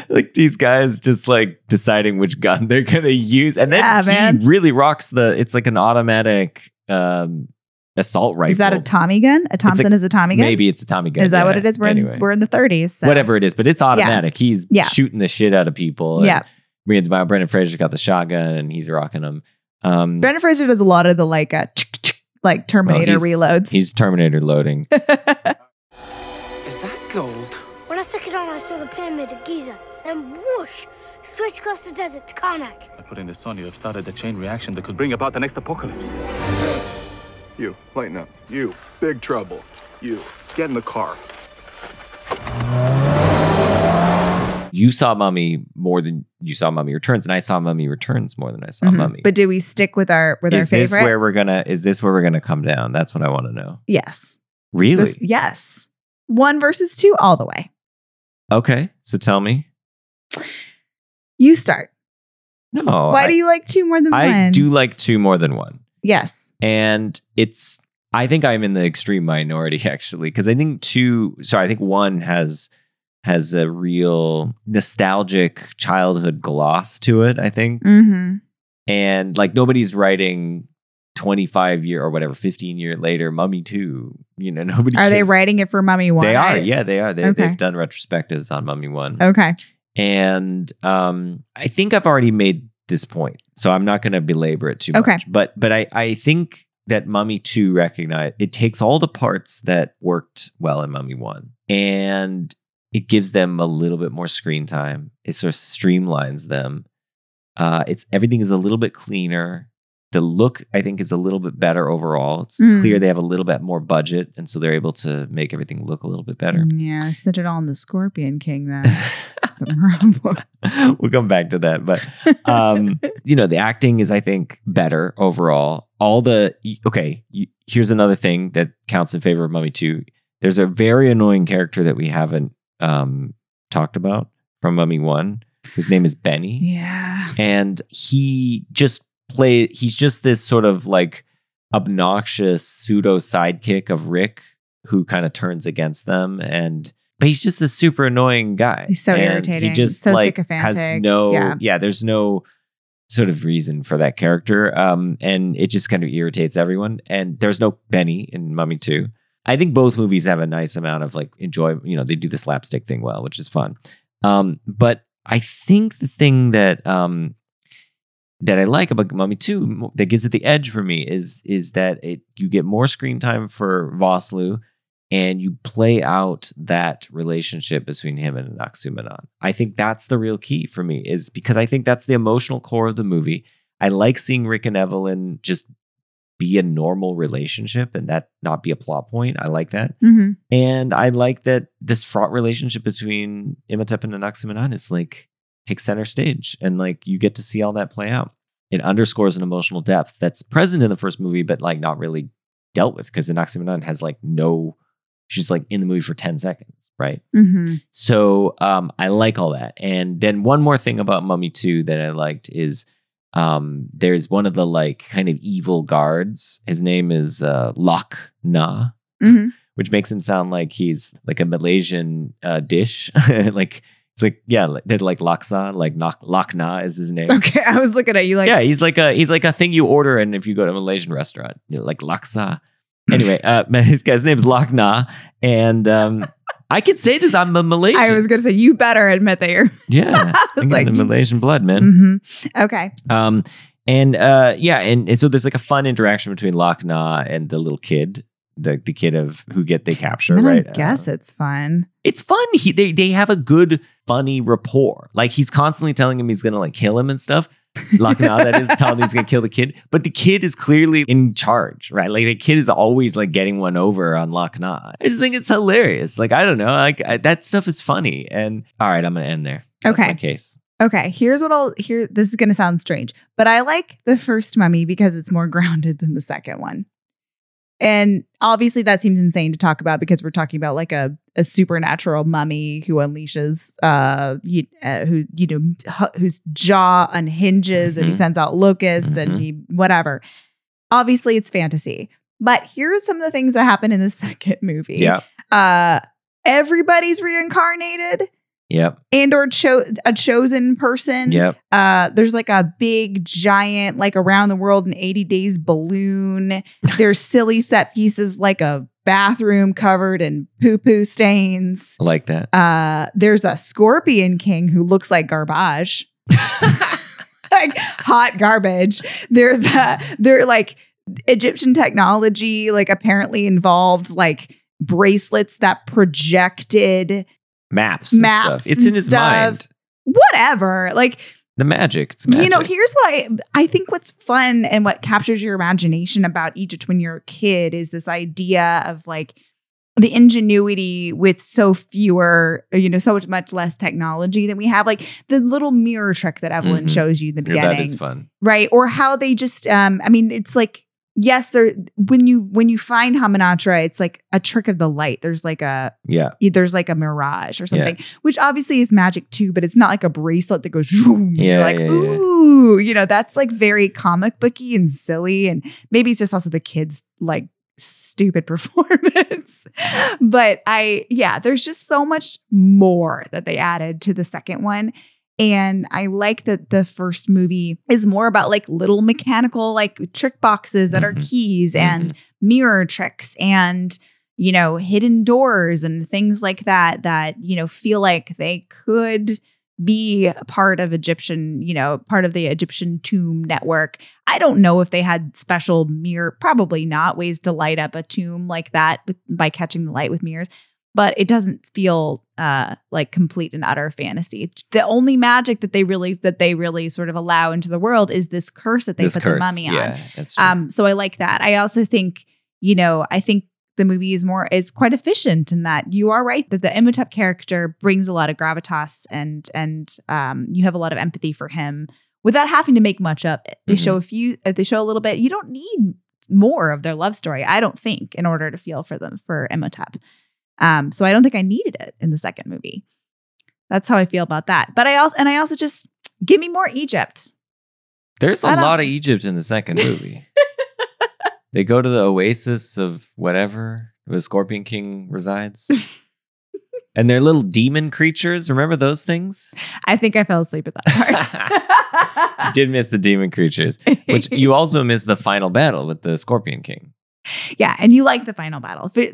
like these guys just like deciding which gun they're gonna use, and then Yeah, he man. really rocks it's like an automatic assault rifle. Is that a Tommy gun? A Thompson is a Tommy gun? Maybe it's a Tommy gun. Is that yeah. what it is? We're in the 30s. So. Whatever it is, but it's automatic. He's Yeah. shooting the shit out of people. Yeah. Brendan Fraser's got the shotgun and he's rocking them. Brendan Fraser does a lot of the like Terminator reloads. He's Terminator loading. Is that gold? When I stuck it on, I saw the pyramid of Giza, and whoosh, straight across the desert to Karnak. By putting this on, you have started a chain reaction that could bring about the next apocalypse. You, lighten up. You, big trouble. You, get in the car. You saw Mummy more than you saw Mummy Returns, and I saw Mummy Returns more than I saw Mummy. But do we stick with our favorites? Is this where we're gonna come down? That's what I want to know. Yes. Really? Yes. 1 versus 2 all the way. Okay. So tell me. You start. No. Why do you like 2 more than 1? I do like 2 more than 1. Yes. And I think I'm in the extreme minority actually, because I think 1 has a real nostalgic childhood gloss to it, I think. Mm-hmm. And like nobody's writing 25 year or whatever, 15 year later, Mummy 2. Nobody Are they writing it for Mummy 1? They are. Yeah, they are. Okay. They've done retrospectives on Mummy 1. Okay. And I think I've already made this point, so I'm not going to belabor it too much. But I think that Mummy 2 it takes all the parts that worked well in Mummy 1 and it gives them a little bit more screen time. It sort of streamlines them. Everything is a little bit cleaner. The look, I think, is a little bit better overall. It's clear they have a little bit more budget, and so they're able to make everything look a little bit better. Yeah, I spent it all on the Scorpion King then. That's the problem. We'll come back to that. But, the acting is, I think, better overall. Here's another thing that counts in favor of Mummy 2. There's a very annoying character that we haven't talked about from Mummy 1, whose name is Benny. Yeah. And he's just this sort of like obnoxious pseudo sidekick of Rick who kind of turns against them. But he's just a super annoying guy. He's so irritating. He just so like sycophantic. has there's no sort of reason for that character. And it just kind of irritates everyone. And there's no Benny in Mummy 2. I think both movies have a nice amount of like enjoyment. They do the slapstick thing well, which is fun. But I think the thing that I like about Mummy 2 that gives it the edge for me is that you get more screen time for Vosloo and you play out that relationship between him and Anck-su-namun. I think that's the real key for me, is because I think that's the emotional core of the movie. I like seeing Rick and Evelyn just be a normal relationship and that not be a plot point. I like that. Mm-hmm. And I like that this fraught relationship between Imhotep and Anck-su-namun is like takes center stage, and like you get to see all that play out. It underscores an emotional depth that's present in the first movie, but like not really dealt with, because Anck-su-namun has like she's like in the movie for 10 seconds, right? Mm-hmm. So I like all that. And then one more thing about Mummy 2 that I liked is there's one of the like kind of evil guards. His name is Loch Na, which makes him sound like he's like a Malaysian dish. Like it's like, yeah, there's like laksa, like Loch Na is his name. Okay, I was looking at you like, yeah, he's like a thing you order, and if you go to a Malaysian restaurant, like laksa. Anyway, his guy's name is Loch Na, and I could say this. I'm a Malaysian. I was gonna say you better admit that you're. Yeah, I got like, the Malaysian blood, man. Mm-hmm. Okay. And so there's like a fun interaction between Loch Na and the little kid, the kid who they capture, right? I guess it's fun. It's fun. They have a good, funny rapport. Like he's constantly telling him he's gonna like kill him and stuff. Loch Na, that is, telling him he's gonna kill the kid, but the kid is clearly in charge, right? Like the kid is always like getting one over on Loch Na. I just think it's hilarious. Like I don't know, like that stuff is funny. And all right, I'm gonna end there. That's Okay. my case. Okay, here's what this is going to sound strange, but I like the first Mummy because it's more grounded than the second one. And obviously that seems insane to talk about because we're talking about like a supernatural mummy who unleashes, whose jaw unhinges and he sends out locusts and he whatever. Obviously it's fantasy, but here are some of the things that happen in the second movie. Yeah. Everybody's reincarnated. Yep. and or a chosen person. Yep. There's like a big giant like around the world in 80 days balloon. There's silly set pieces like a bathroom covered in poo-poo stains. I like that. There's a Scorpion King who looks like garbage. Like hot garbage. They're like Egyptian technology, like apparently involved like bracelets that projected Maps and stuff. It's in his mind. Whatever. Like the magic. It's magic. You know, here's what I think what's fun and what captures your imagination about Egypt when you're a kid is this idea of like the ingenuity with so much less technology than we have. Like the little mirror trick that Evelyn shows you in the beginning. That is fun. Right. Or how they just, it's like, yes, when you find Hamunaptra, it's like a trick of the light. There's like a mirage or something, which obviously is magic too, but it's not like a bracelet that goes zoom. You're like, ooh, you know, that's like very comic booky and silly. And maybe it's just also the kids like stupid performance. But there's just so much more that they added to the second one. And I like that the first movie is more about like little mechanical like trick boxes that are keys and mirror tricks and, you know, hidden doors and things like that, you know, feel like they could be part of the Egyptian tomb network. I don't know if they had special probably not ways to light up a tomb like that by catching the light with mirrors. But it doesn't feel like complete and utter fantasy. The only magic that they really sort of allow into the world is this curse that they put the mummy on. Yeah, that's true. So I like that. I also think, I think the movie it's quite efficient in that you are right that the Imhotep character brings a lot of gravitas and you have a lot of empathy for him without having to make much of it. They show a little bit. You don't need more of their love story, I don't think, in order to feel for Imhotep. So I don't think I needed it in the second movie. That's how I feel about that. But I also just give me more Egypt. There's a lot of Egypt in the second movie. They go to the oasis of whatever where Scorpion King resides. And they're little demon creatures. Remember those things? I think I fell asleep at that part. You did miss the demon creatures, which you also missed the final battle with the Scorpion King. Yeah, and you like the final battle. Like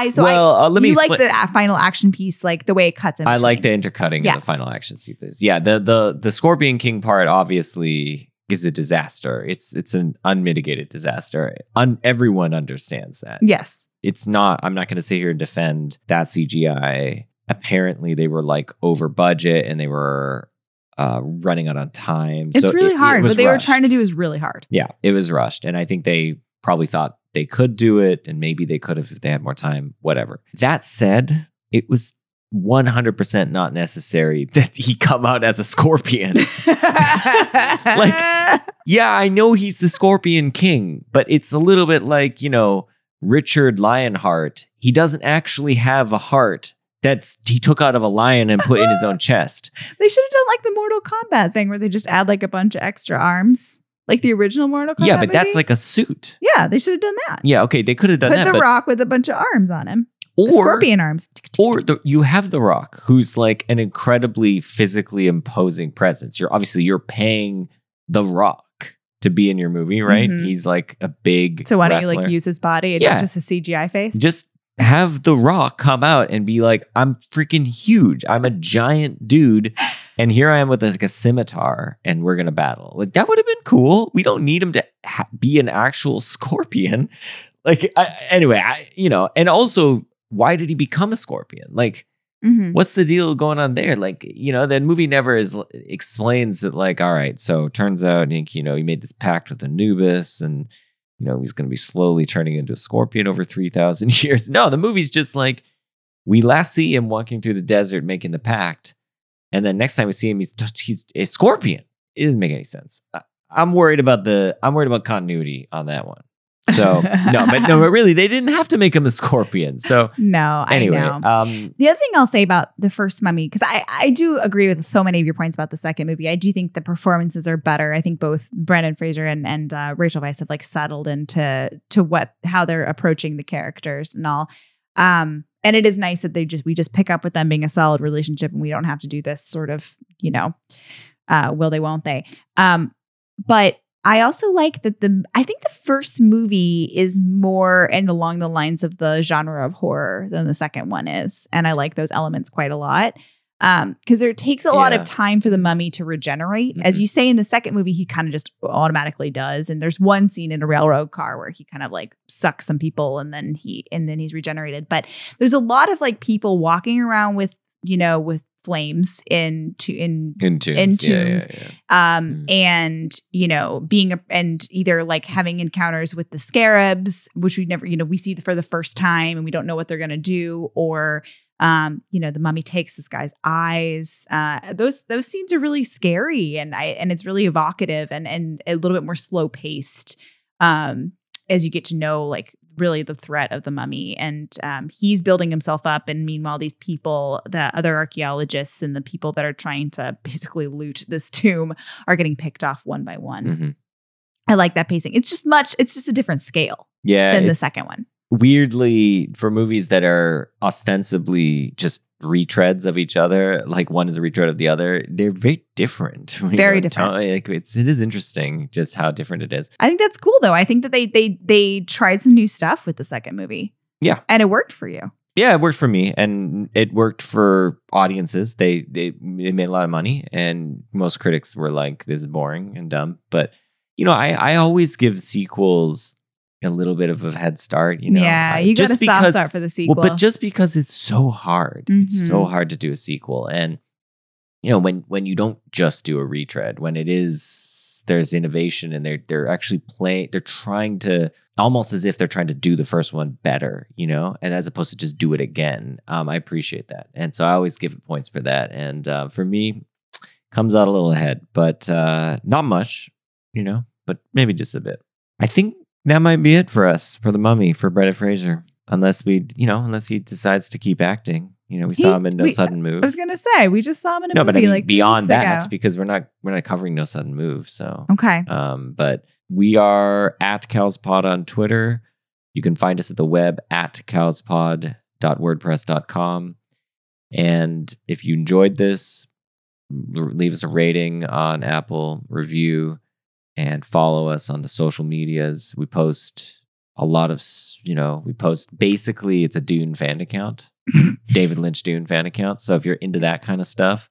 the final action piece, like the way it cuts in between. I like the intercutting in the final action sequence. Yeah, the Scorpion King part obviously is a disaster. It's an unmitigated disaster. Everyone understands that. Yes. It's not, I'm not going to sit here and defend that CGI. Apparently they were like over budget and they were running out of time. It's really hard. What they were trying to do is really hard. Yeah, it was rushed. And I think they probably thought they could do it, and maybe they could have if they had more time, whatever. That said, it was 100% not necessary that he come out as a scorpion. I know he's the Scorpion King, but it's a little bit like, Richard Lionheart. He doesn't actually have a heart he took out of a lion and put in his own chest. They should have done like the Mortal Kombat thing where they just add like a bunch of extra arms. Like the original Mortal Kombat. Yeah, but movie? That's like a suit. Yeah, they should have done that. Yeah, okay, they could have done that. Put the Rock with a bunch of arms on him. Or scorpion arms. You have the Rock, who's like an incredibly physically imposing presence. You're paying the Rock to be in your movie, right? Mm-hmm. He's like a big So why don't wrestler. you like use his body and not just his CGI face? Just have the Rock come out and be like, I'm freaking huge. I'm a giant dude. And here I am with like a scimitar and we're going to battle. Like that would have been cool. We don't need him to be an actual scorpion. Like, and also, why did he become a scorpion? Like, what's the deal going on there? Like, the movie never explains that, like, all right, so it turns out, he made this pact with Anubis and, he's going to be slowly turning into a scorpion over 3,000 years. No, the movie's just like, we last see him walking through the desert making the pact. And then next time we see him, he's a scorpion. It doesn't make any sense. I'm worried about continuity on that one. So but really, they didn't have to make him a scorpion. So no, anyway, I know. The other thing I'll say about the first Mummy, because I do agree with so many of your points about the second movie. I do think the performances are better. I think both Brendan Fraser and Rachel Weisz have like settled into how they're approaching the characters and all. And it is nice that we just pick up with them being a solid relationship, and we don't have to do this sort of, will they, won't they? But I also like that I think the first movie is more and along the lines of the genre of horror than the second one is. And I like those elements quite a lot. Because it takes a lot of time for the mummy to regenerate. As you say in the second movie, he kind of just automatically does. And there's one scene in a railroad car where he kind of like sucks some people and then he's regenerated. But there's a lot of like people walking around with flames in tombs. And being and either like having encounters with the scarabs, which we never, we see for the first time and we don't know what they're going to do, or the mummy takes this guy's eyes. Those scenes are really scary and it's really evocative and a little bit more slow paced as you get to know like really the threat of the mummy. And he's building himself up. And meanwhile, these people, the other archaeologists and the people that are trying to basically loot this tomb are getting picked off one by one. Mm-hmm. I like that pacing. It's just a different scale than the second one. Weirdly, for movies that are ostensibly just retreads of each other, like one is a retread of the other, they're very different. Very different. Like it is interesting just how different it is. I think that's cool though. I think that they tried some new stuff with the second movie. Yeah. And it worked for you. Yeah, it worked for me and it worked for audiences. They made a lot of money and most critics were like, this is boring and dumb. But, I always give sequels a little bit of a head start, Yeah, you got a soft start for the sequel. Well, but just because it's so hard. Mm-hmm. It's so hard to do a sequel. And, when you don't just do a retread, when there's innovation and they're actually they're trying to, almost as if they're trying to do the first one better, and as opposed to just do it again. I appreciate that. And so I always give it points for that. And for me, comes out a little ahead, but not much, but maybe just a bit. I think that might be it for us, for the Mummy, for Brendan Fraser. Unless he decides to keep acting. We saw him in No Sudden Move. I was gonna say we just saw him in a movie. But I mean, like beyond that, because we're not covering No Sudden Move. So okay. But we are at CowsPod on Twitter. You can find us at the web at cowspod.wordpress.com. And if you enjoyed this, leave us a rating on Apple, review. And follow us on the social medias. We post a lot of, basically it's a Dune fan account, David Lynch Dune fan account. So if you're into that kind of stuff,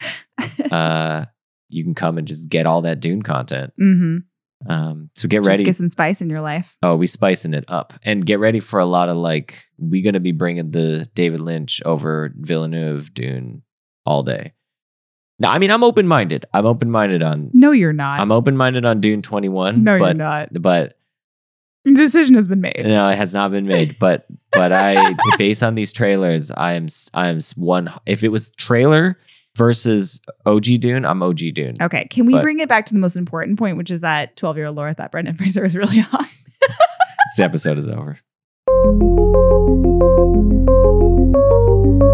you can come and just get all that Dune content. Mm-hmm. So get ready. Just get some spice in your life. Oh, we spicing it up. And get ready for a lot of we're going to be bringing the David Lynch over Villeneuve Dune all day. No, I mean, I'm open-minded. No, you're not. I'm open-minded on Dune 21. No, you're not. But the decision has been made. No, it has not been made. But based on these trailers, I am one. If it was trailer versus OG Dune, I'm OG Dune. Okay, can we bring it back to the most important point, which is that 12-year-old Laura thought Brendan Fraser was really hot. This episode is over.